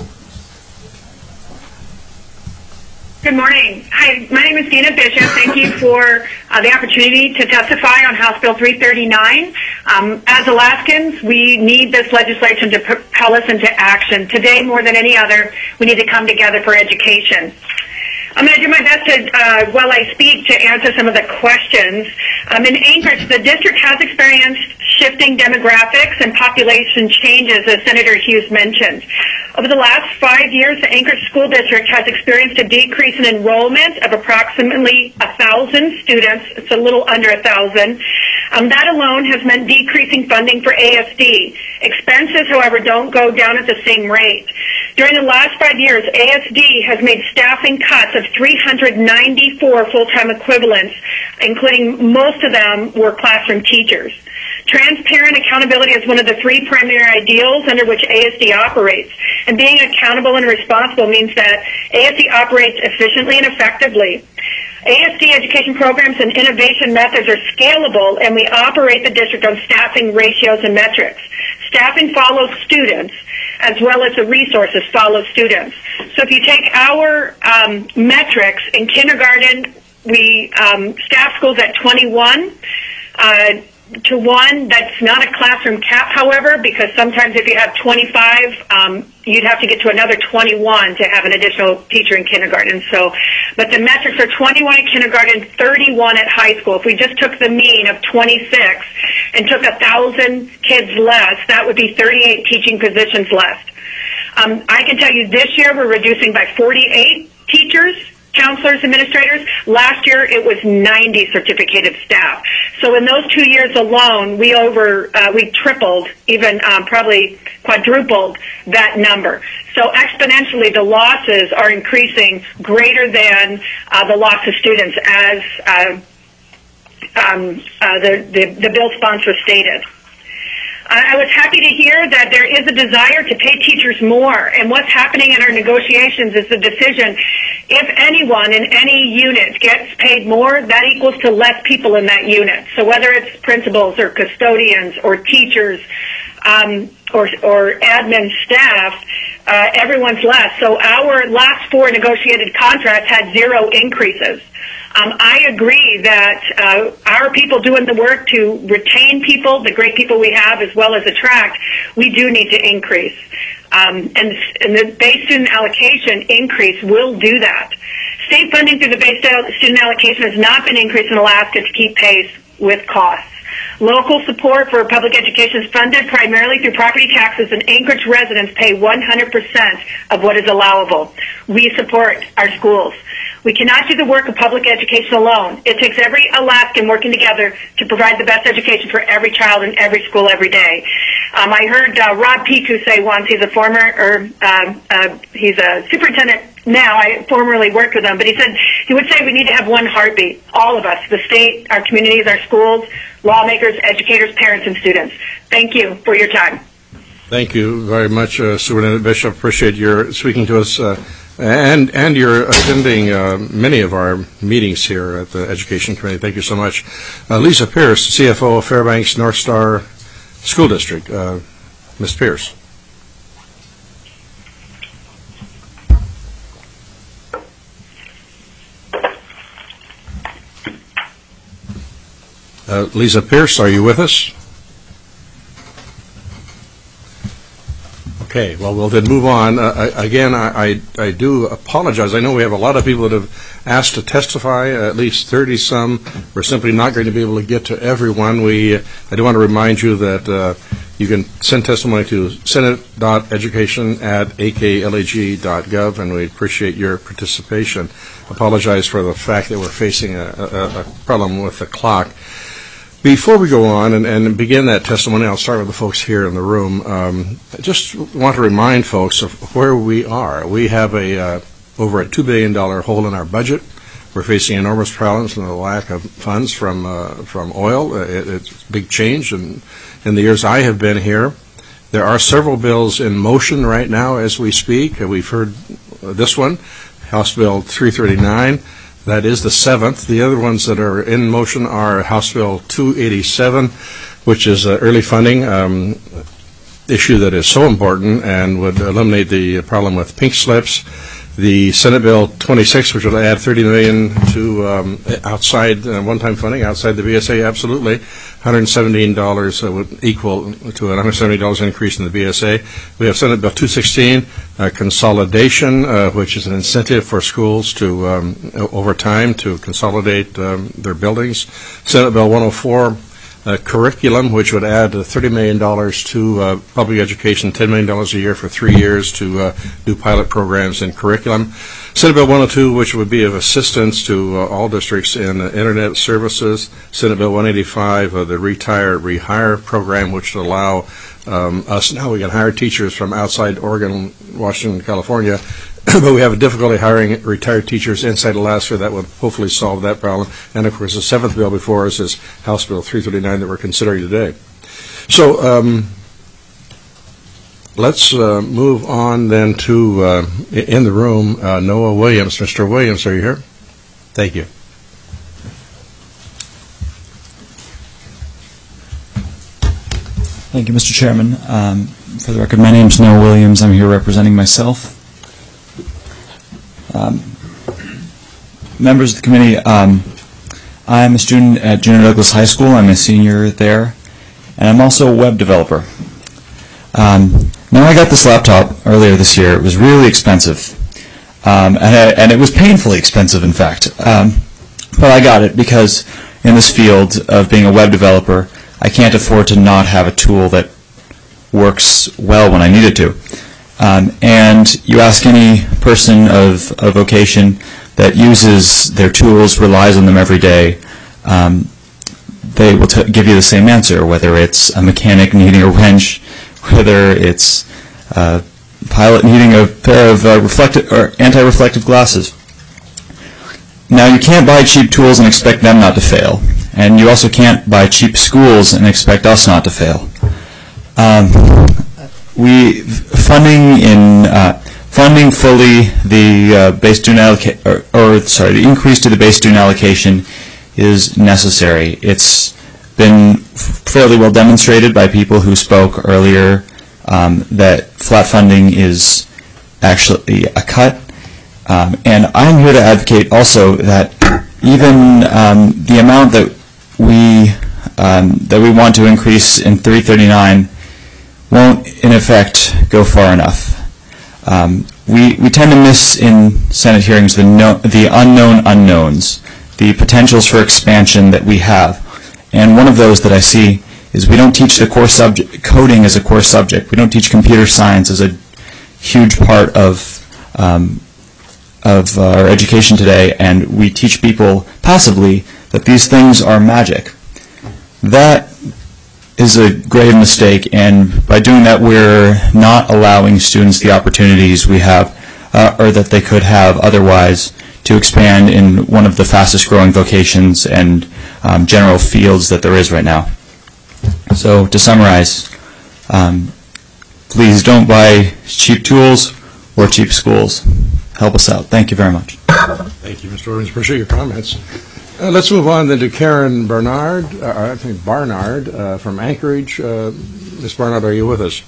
Good morning. Hi, my name is Dina Bishop. Thank you for uh, the opportunity to testify on House Bill three thirty-nine. Um, as Alaskans, we need this legislation to propel us into action. Today, more than any other, we need to come together for education. I'm going to do my best to, uh, while I speak, to answer some of the questions. Um, in Anchorage, the district has experienced shifting demographics and population changes, as Senator Hughes mentioned. Over the last five years, the Anchorage School District has experienced a decrease in enrollment of approximately one thousand students. It's a little under one thousand. Um, that alone has meant decreasing funding for A S D. Expenses, however, don't go down at the same rate. During the last five years, A S D has made staffing cuts of three hundred ninety-four full-time equivalents, including most of them were classroom teachers. Transparent accountability is one of the three primary ideals under which A S D operates. And being accountable and responsible means that A S D operates efficiently and effectively. A S D education programs and innovation methods are scalable, and we operate the district on staffing ratios and metrics. Staffing follows students, as well as the resources follow students. So if you take our um, metrics in kindergarten, we um, staff schools at twenty-one uh, to one. That's not a classroom cap, however, because sometimes if you have twenty-five, um, you'd have to get to another twenty-one to have an additional teacher in kindergarten. So, but the metrics are twenty-one at kindergarten, thirty-one at high school. If we just took the mean of twenty-six and took a thousand kids less, that would be thirty-eight teaching positions less. Um, I can tell you this year we're reducing by forty-eight teachers, counselors, administrators. Last year it was ninety certificated staff. So in those two years alone, we over uh, we tripled, even um, probably quadrupled that number. So exponentially, the losses are increasing greater than uh, the loss of students, as uh, um, uh, the, the the bill sponsor stated. I was happy to hear that there is a desire to pay teachers more, and what's happening in our negotiations is the decision, if anyone in any unit gets paid more, that equals to less people in that unit. So whether it's principals or custodians or teachers um, or, or admin staff, uh, everyone's less. So our last four negotiated contracts had zero increases. Um, I agree that uh, our people doing the work to retain people, the great people we have, as well as attract, we do need to increase. Um, and, and the base student allocation increase will do that. State funding through the base student allocation has not been increased in Alaska to keep pace with costs. Local support for public education is funded primarily through property taxes, and Anchorage residents pay one hundred percent of what is allowable. We support our schools. We cannot do the work of public education alone. It takes every Alaskan working together to provide the best education for every child in every school every day. Um, I heard uh, Rob Piku say once, he's a former, or uh, uh, he's a superintendent now, I formerly worked with him, but he said, he would say we need to have one heartbeat, all of us, the state, our communities, our schools, lawmakers, educators, parents, and students. Thank you for your time. Thank you very much, uh, Superintendent Bishop. Appreciate your speaking to us, uh, and and your attending uh, many of our meetings here at the Education Committee. Thank you so much. Uh, Lisa Pierce, C F O of Fairbanks North Star School District. Uh, Miz Pierce. Uh, Lisa Pierce, are you with us? Okay, well, we'll then move on. Uh, I, again, I, I, I do apologize. I know we have a lot of people that have asked to testify, uh, at least thirty some. We're simply not going to be able to get to everyone. We, uh, I do want to remind you that uh, you can send testimony to senate dot education at a k lag dot gov, and we appreciate your participation. Apologize for the fact that we're facing a, a, a problem with the clock. Before we go on and, and begin that testimony, I'll start with the folks here in the room. Um, I just want to remind folks of where we are. We have a uh, over a two billion dollars hole in our budget. We're facing enormous problems from the lack of funds from uh, from oil. It, it's a big change in, in the years I have been here. There are several bills in motion right now as we speak. We've heard this one, House Bill three thirty-nine. That is the seventh. The other ones that are in motion are House Bill two eighty-seven, which is uh, early funding um, issue that is so important and would eliminate the problem with pink slips. The Senate Bill twenty-six, which will add thirty million dollars to um, outside uh, one-time funding outside the B S A, absolutely. one hundred seventeen dollars uh, would equal to a one hundred seventy dollars increase in the B S A. We have Senate Bill two sixteen, uh, consolidation, uh, which is an incentive for schools to, um, over time, to consolidate um, their buildings. Senate Bill one oh four, Uh, curriculum, which would add uh, thirty million dollars to uh, public education, ten million dollars a year for three years to uh, do pilot programs in curriculum. Senate Bill one oh two, which would be of assistance to uh, all districts in uh, internet services. Senate Bill one eighty-five, uh, the Retire Rehire program, which would allow um, us, now we can hire teachers from outside Oregon, Washington, California, but we have a difficulty hiring retired teachers inside Alaska. That would hopefully solve that problem. And, of course, the seventh bill before us is House Bill three thirty-nine that we're considering today. So um, let's uh, move on then to, uh, in the room, uh, Noah Williams. Mister Williams, are you here? Thank you. Thank you, Mister Chairman. Um, for the record, my name is Noah Williams. I'm here representing myself. Um, members of the committee, um, I'm a student at Junior Douglas High School. I'm a senior there, and I'm also a web developer. Um, now, I got this laptop earlier this year. It was really expensive, um, and, I, and it was painfully expensive, in fact. Um, but I got it because in this field of being a web developer, I can't afford to not have a tool that works well when I need it to. Um, and you ask any person of a vocation that uses their tools, relies on them every day, um, they will t- give you the same answer, whether it's a mechanic needing a wrench, whether it's a pilot needing a pair of uh, reflective or anti-reflective glasses. Now, you can't buy cheap tools and expect them not to fail, and you also can't buy cheap schools and expect us not to fail. Um, We funding in uh, funding fully the uh, base student allocation, or, or sorry, the increase to the base student allocation is necessary. It's been fairly well demonstrated by people who spoke earlier um, that flat funding is actually a cut, um, and I'm here to advocate also that even um, the amount that we um, that we want to increase in three thirty-nine won't, in effect, go far enough. Um, we, we tend to miss in Senate hearings the, no, the unknown unknowns, the potentials for expansion that we have. And one of those that I see is we don't teach the core subject, coding as a core subject. We don't teach computer science as a huge part of um, of uh, our education today, and we teach people passively that these things are magic. That is a grave mistake, and by doing that we're not allowing students the opportunities we have, uh, or that they could have otherwise, to expand in one of the fastest growing vocations and um, general fields that there is right now. So to summarize, um, please don't buy cheap tools or cheap schools. Help us out. Thank you very much. Thank you, Mister Owens. Appreciate your comments. Uh, let's move on then to Karen Barnard, uh, I think Barnard uh, from Anchorage. Uh, Miz Barnard, are you with us?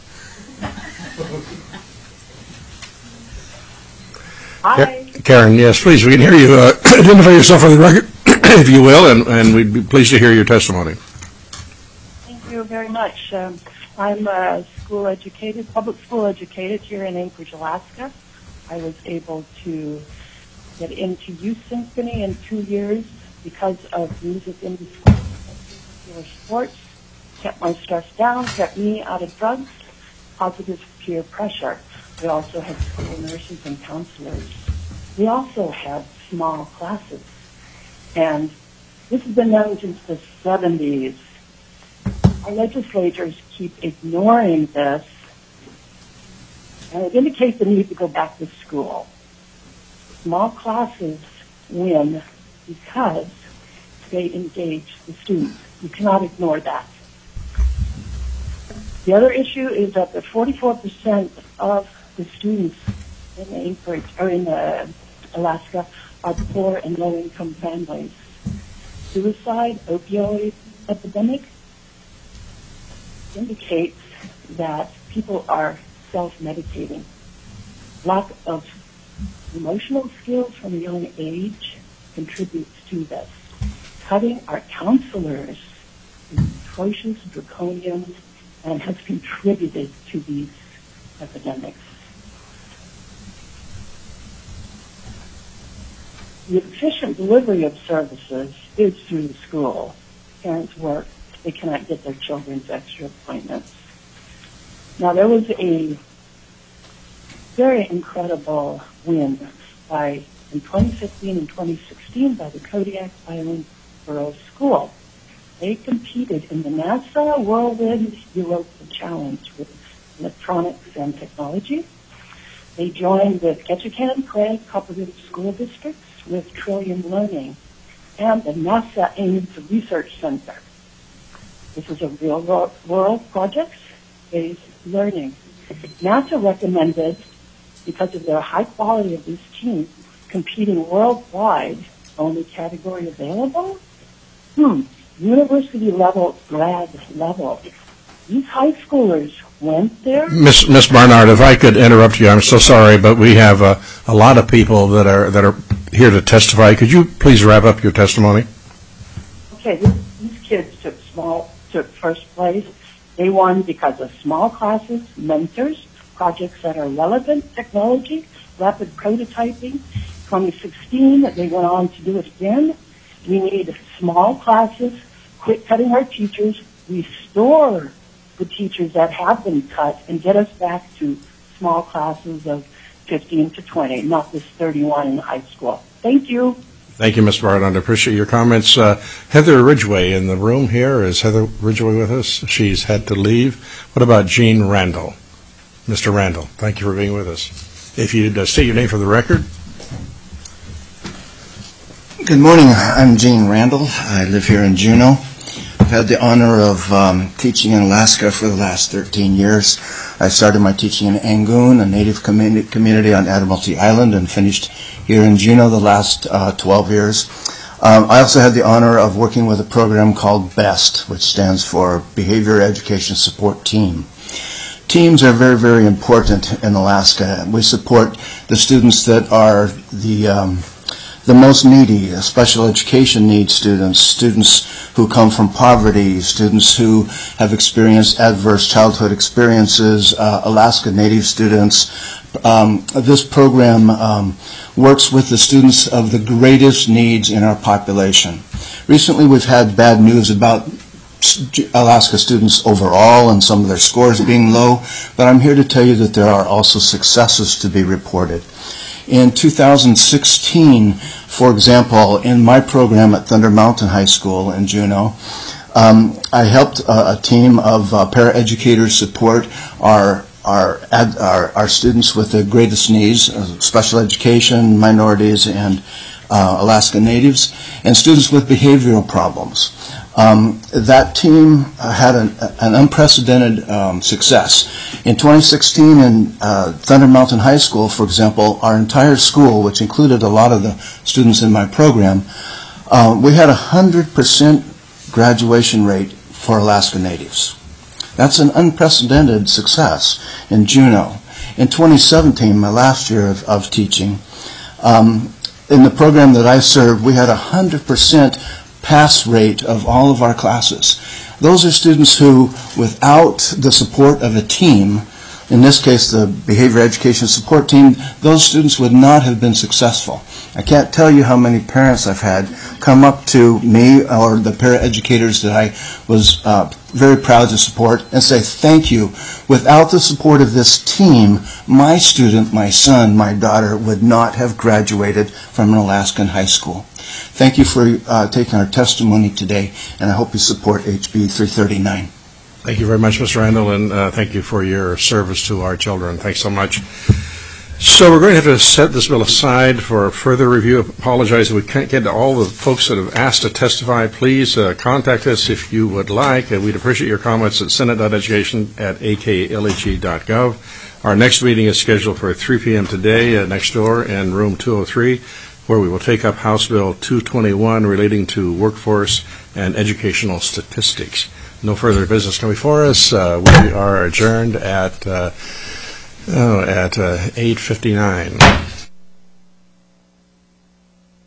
Hi. Karen, yes, please, we can hear you. Uh, identify yourself for the record, if you will, and, and we'd be pleased to hear your testimony. Thank you very much. Um, I'm a school educated, public school educated here in Anchorage, Alaska. I was able to get into youth symphony in two years because of music in the school. Popular sports kept my stress down, kept me out of drugs, positive peer pressure. We also had school nurses and counselors. We also had small classes. And this has been known since the seventies. Our legislators keep ignoring this, and it indicates the need to go back to school. Small classes win because they engage the students. You cannot ignore that. The other issue is that the forty-four percent of the students in Anchorage or in uh, Alaska are poor and low-income families. Suicide, opioid epidemic indicates that people are self-medicating. Lack of emotional skills from a young age contributes to this. Cutting our counselors is atrocious, draconian, and has contributed to these epidemics. The efficient delivery of services is through the school. Parents work, they cannot get their children's extra appointments. Now, there was a very incredible win by, in twenty fifteen and twenty sixteen by the Kodiak Island Borough School. They competed in the NASA Whirlwind Europa Challenge with electronics and technology. They joined with Ketchikan, Craig, Cooperative School Districts with Trillium Learning and the NASA Ames Research Center. This is a real-world project-based learning. NASA recommended, because of their high quality of these teams, competing worldwide, only category available? Hmm, university level, grad level. These high schoolers went there. Miss Miss Barnard, if I could interrupt you, I'm so sorry, but we have uh, a lot of people that are that are here to testify. Could you please wrap up your testimony? Okay, this, these kids took small took first place. They won because of small classes, mentors, projects that are relevant, technology, rapid prototyping. twenty sixteen, they went on to do it again. We need small classes, quit cutting our teachers, restore the teachers that have been cut, and get us back to small classes of fifteen to twenty, not this thirty-one in high school. Thank you. Thank you, Miz Barnard. I appreciate your comments. Uh, Heather Ridgway in the room here. Is Heather Ridgway with us? She's had to leave. What about Gene Randall? Mister Randall, thank you for being with us. If you'd uh, state your name for the record. Good morning. I'm Gene Randall. I live here in Juneau. I've had the honor of um, teaching in Alaska for the last thirteen years. I started my teaching in Angoon, a native community, community on Admiralty Island, and finished here in Juneau the last uh, twelve years. Um, I also had the honor of working with a program called BEST, which stands for Behavior Education Support Team. Teams are very, very important in Alaska. We support the students that are the um, the most needy, uh, special education needs students, students who come from poverty, students who have experienced adverse childhood experiences, uh, Alaska Native students. Um, this program um, works with the students of the greatest needs in our population. Recently we've had bad news about Alaska students overall and some of their scores being low, but I'm here to tell you that there are also successes to be reported. In two thousand sixteen, for example, in my program at Thunder Mountain High School in Juneau, um, I helped uh, a team of uh, paraeducators support our Our, ad, our our students with the greatest needs, uh, special education, minorities, and uh, Alaska Natives, and students with behavioral problems. Um, that team uh, had an, an unprecedented um, success. In twenty sixteen in uh, Thunder Mountain High School, for example, our entire school, which included a lot of the students in my program, uh, we had a one hundred percent graduation rate for Alaska Natives. That's an unprecedented success in Juneau. In twenty seventeen, my last year of, of teaching, um, in the program that I served, we had a one hundred percent pass rate of all of our classes. Those are students who, without the support of a team, in this case the behavior education support team, those students would not have been successful. I can't tell you how many parents I've had come up to me or the paraeducators that I was uh, very proud to support and say, thank you. Without the support of this team, my student, my son, my daughter would not have graduated from an Alaskan high school. Thank you for uh, taking our testimony today, and I hope you support H B three thirty-nine. Thank you very much, Mister Randall, and uh, thank you for your service to our children. Thanks so much. So we're going to have to set this bill aside for further review. I apologize that we can't get to all the folks that have asked to testify. Please uh, contact us if you would like. Uh, we'd appreciate your comments at senate dot education at a k l h e dot gov. Our next meeting is scheduled for three p.m. today uh, next door in room two oh three, where we will take up House Bill two twenty-one relating to workforce and educational statistics. No further business coming before us. Uh, we are adjourned at uh, oh, at uh, eight fifty-nine.